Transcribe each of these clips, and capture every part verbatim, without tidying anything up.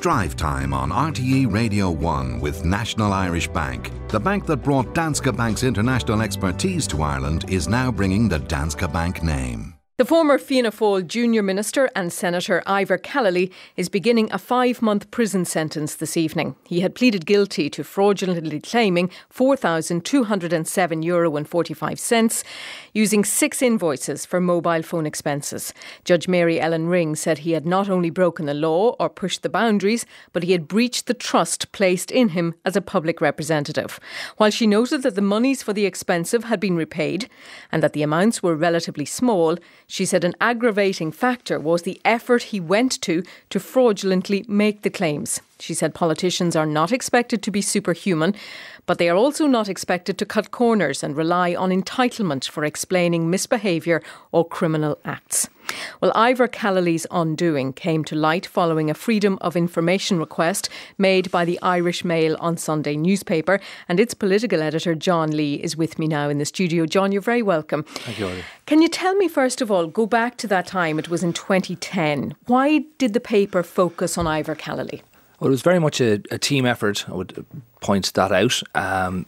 Drive Time on R T E Radio one with National Irish Bank. The bank that brought Danske Bank's international expertise to Ireland is now bringing the Danske Bank name. The former Fianna Fáil junior minister and Senator Ivor Callally is beginning a five-month prison sentence this evening. He had pleaded guilty to fraudulently claiming four thousand two hundred seven euro and forty-five cents using six invoices for mobile phone expenses. Judge Mary Ellen Ring said he had not only broken the law or pushed the boundaries, but he had breached the trust placed in him as a public representative. While she noted that the monies for the expensive had been repaid and that the amounts were relatively small, she said an aggravating factor was the effort he went to to fraudulently make the claims. She said politicians are not expected to be superhuman, but they are also not expected to cut corners and rely on entitlement for explaining misbehaviour or criminal acts. Well, Ivor Callally's undoing came to light following a Freedom of Information request made by the Irish Mail on Sunday newspaper, and its political editor John Lee is with me now in the studio. John, you're very welcome. Thank you, Audrey. Can you tell me, first of all, go back to that time, it was in twenty ten. Why did the paper focus on Ivor Callally? Well, it was very much a, a team effort. I would point that out. Um,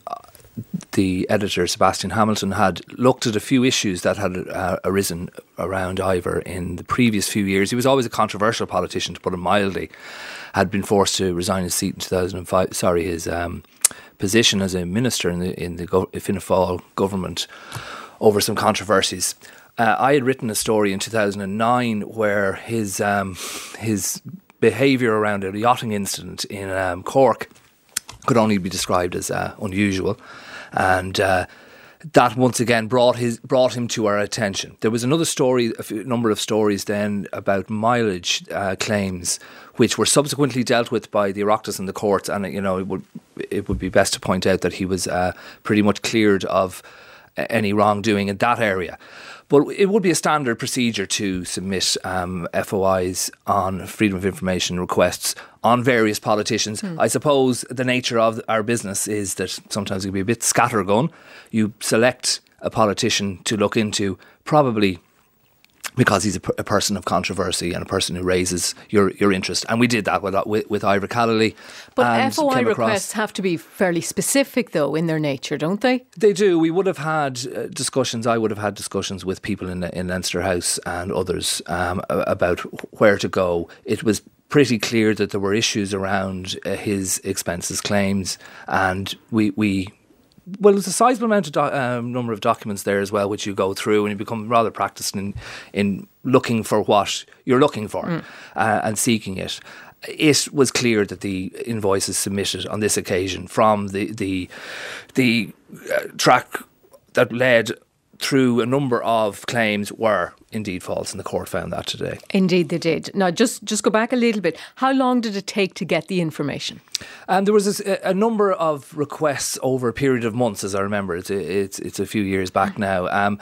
the editor, Sebastian Hamilton, had looked at a few issues that had uh, arisen around Ivor in the previous few years. He was always a controversial politician, to put it mildly. Had been forced to resign his seat in two thousand five. Sorry, his um, position as a minister in the in the Go- Fianna Fáil government over some controversies. Uh, I had written a story in two thousand nine where his um, his behaviour around a yachting incident in um, Cork could only be described as uh, unusual, and uh, that once again brought his brought him to our attention. There was another story, a few, number of stories then about mileage uh, claims, which were subsequently dealt with by the Oireachtas and the courts, and you know it would it would be best to point out that he was uh, pretty much cleared of any wrongdoing in that area. But it would be a standard procedure to submit um, F O Is on Freedom of Information requests on various politicians. Mm. I suppose the nature of our business is that sometimes it can be a bit scattergun. You select a politician to look into, probably because he's a, p- a person of controversy and a person who raises your, your interest. And we did that with, with, with Ivor Callally. But F O I requests have to be fairly specific, though, in their nature, don't they? They do. We would have had uh, discussions, I would have had discussions with people in, in Leinster House and others um, about where to go. It was pretty clear that there were issues around uh, his expenses claims, and we... we Well, there's a sizable amount of do- um, number of documents there as well, which you go through, and you become rather practiced in in looking for what you're looking for mm. uh, and seeking it. It was clear that the invoices submitted on this occasion from the the the uh, track that led through a number of claims were indeed false, and the court found that today. Indeed they did. Now, just, just go back a little bit. How long did it take to get the information? Um, there was a, a number of requests over a period of months, as I remember. It's it's, it's a few years back mm. now. Um,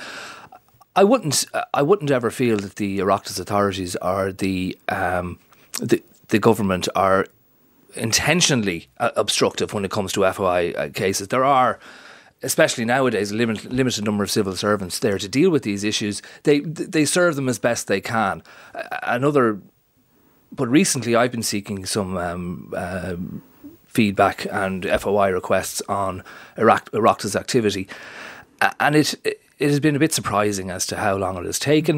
I wouldn't I wouldn't ever feel that the Oireachtas authorities or the um, the, the government are intentionally uh, obstructive when it comes to F O I uh, cases. There are, especially nowadays, a limit, limited number of civil servants there to deal with these issues. They they serve them as best they can. Another, but recently I've been seeking some um, uh, feedback and F O I requests on Oireachtas activity, and it it has been a bit surprising as to how long it has taken.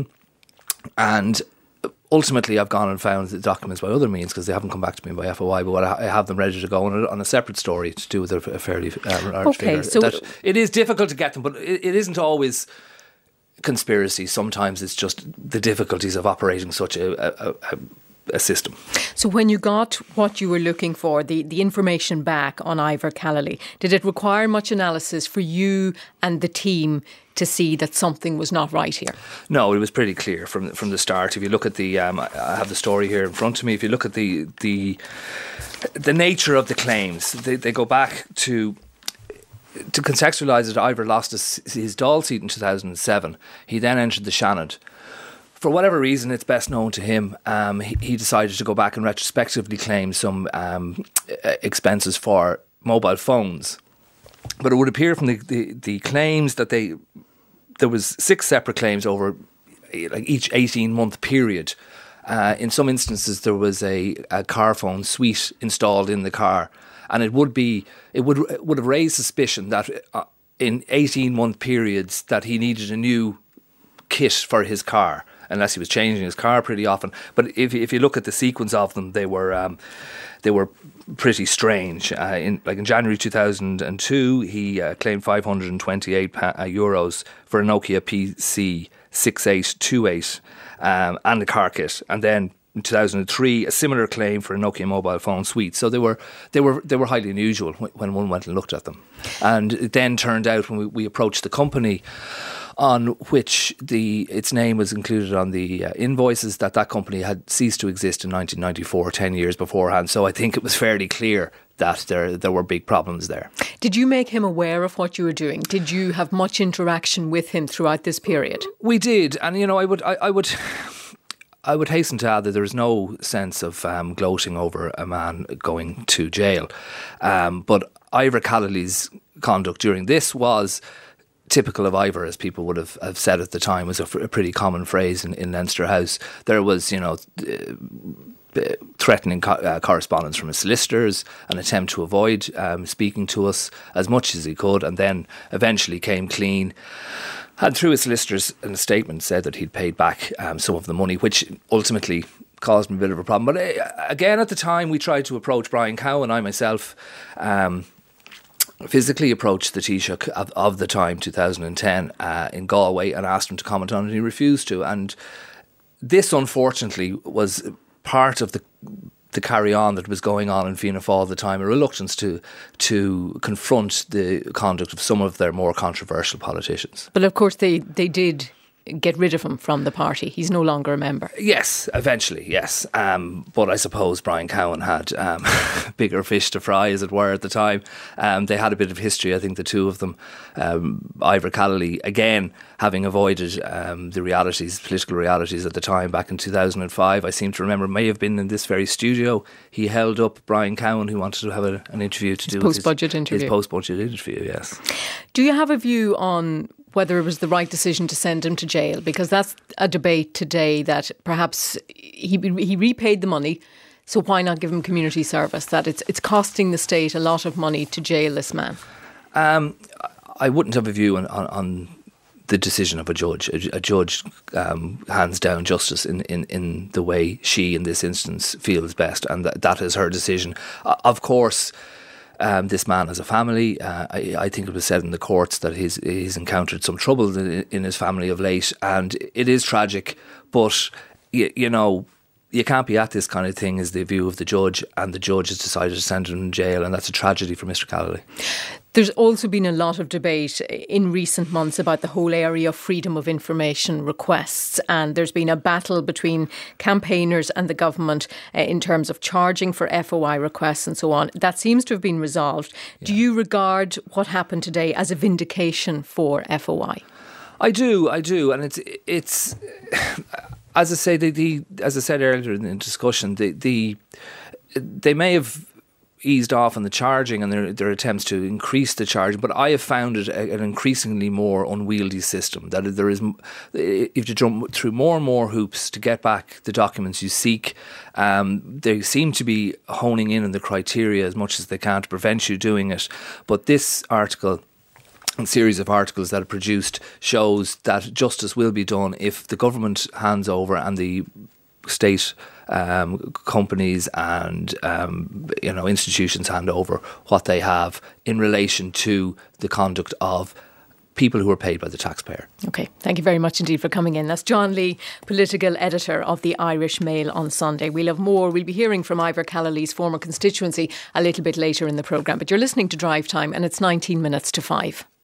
And ultimately, I've gone and found the documents by other means because they haven't come back to me by F O I, but I have them ready to go on a, on a separate story to do with a, a fairly uh, large okay, figure. So that it is difficult to get them, but it, it isn't always conspiracy. Sometimes it's just the difficulties of operating such a, a, a, a system. So when you got what you were looking for, the, the information back on Ivor Callally, did it require much analysis for you and the team to see that something was not right here? No, it was pretty clear from from the start. If you look at the, um, I have the story here in front of me. If you look at the the the nature of the claims, they, they go back to to contextualise that Ivor lost his, his Dáil seat in two thousand seven. He then entered the Seanad. For whatever reason, it's best known to him, um, he, he decided to go back and retrospectively claim some um, expenses for mobile phones. But it would appear from the, the, the claims that they there was six separate claims over like each eighteen-month period. Uh, in some instances, there was a, a car phone suite installed in the car, and it would be it would it would have raised suspicion that uh, in eighteen month periods that he needed a new kit for his car, unless he was changing his car pretty often. But if if you look at the sequence of them, they were um, they were pretty strange. Uh, in like in January two thousand two, he uh, claimed five hundred twenty-eight pa- uh, euros for a Nokia P C six eight two eight um, and a car kit, and then in two thousand three, a similar claim for a Nokia mobile phone suite. So they were they were they were highly unusual when one went and looked at them. And it then turned out when we, we approached the company, on which the its name was included on the uh, invoices, that that company had ceased to exist in nineteen ninety-four, ten years beforehand. So I think it was fairly clear that there there were big problems there. Did you make him aware of what you were doing? Did you have much interaction with him throughout this period? We did, and you know, I would I, I would. I would hasten to add that there is no sense of um, gloating over a man going to jail. Um, but Ivor Callilly's conduct during this was typical of Ivor, as people would have, have said at the time, was a, f- a pretty common phrase in, in Leinster House. There was, you know, uh, threatening co- uh, correspondence from his solicitors, an attempt to avoid um, speaking to us as much as he could, and then eventually came clean. And through his solicitors, in a statement, said that he'd paid back um, some of the money, which ultimately caused me a bit of a problem. But uh, again, at the time, we tried to approach Brian Cowan. I myself um, physically approached the Taoiseach of, of the time, two thousand ten, uh, in Galway, and asked him to comment on it, and he refused to. And this, unfortunately, was part of the the carry-on that was going on in Fianna Fáil at the time, a reluctance to to confront the conduct of some of their more controversial politicians. But of course they, they did get rid of him from the party. He's no longer a member. Yes, eventually, yes. Um, but I suppose Brian Cowan had um, bigger fish to fry, as it were, at the time. Um, they had a bit of history, I think, the two of them. Um, Ivor Callilly, again, having avoided um, the realities, political realities at the time, back in two thousand five, I seem to remember, may have been in this very studio. He held up Brian Cowan, who wanted to have a, an interview to his do post-budget his, interview. His post-budget interview, yes. Do you have a view on whether it was the right decision to send him to jail? Because that's a debate today, that perhaps he he repaid the money, so why not give him community service? That it's it's costing the state a lot of money to jail this man. Um, I wouldn't have a view on, on, on the decision of a judge. A, a judge um, hands down justice in, in, in the way she, in this instance, feels best, and that, that is her decision. Uh, of course, Um, this man has a family. Uh, I, I think it was said in the courts that he's he's encountered some trouble in, in his family of late, and it is tragic. But you, you know, you can't be at this kind of thing, is the view of the judge, and the judge has decided to send him to jail, and that's a tragedy for Mister Callilly. There's also been a lot of debate in recent months about the whole area of freedom of information requests, and there's been a battle between campaigners and the government uh, in terms of charging for F O I requests and so on. That seems to have been resolved. Yeah. Do you regard what happened today as a vindication for F O I? I do, I do, and it's it's as I say, the, the as I said earlier in the discussion, the the they may have eased off on the charging and their, their attempts to increase the charging, but I have found it a, an increasingly more unwieldy system, that there is, you have to jump through more and more hoops to get back the documents you seek. Um, they seem to be honing in on the criteria as much as they can to prevent you doing it. But this article and series of articles that are produced shows that justice will be done if the government hands over and the state um, companies and um, you know institutions hand over what they have in relation to the conduct of people who are paid by the taxpayer. Okay, thank you very much indeed for coming in. That's John Lee, political editor of the Irish Mail on Sunday. We'll have more. We'll be hearing from Ivor Callilly's former constituency a little bit later in the programme. But you're listening to Drive Time, and it's nineteen minutes to five.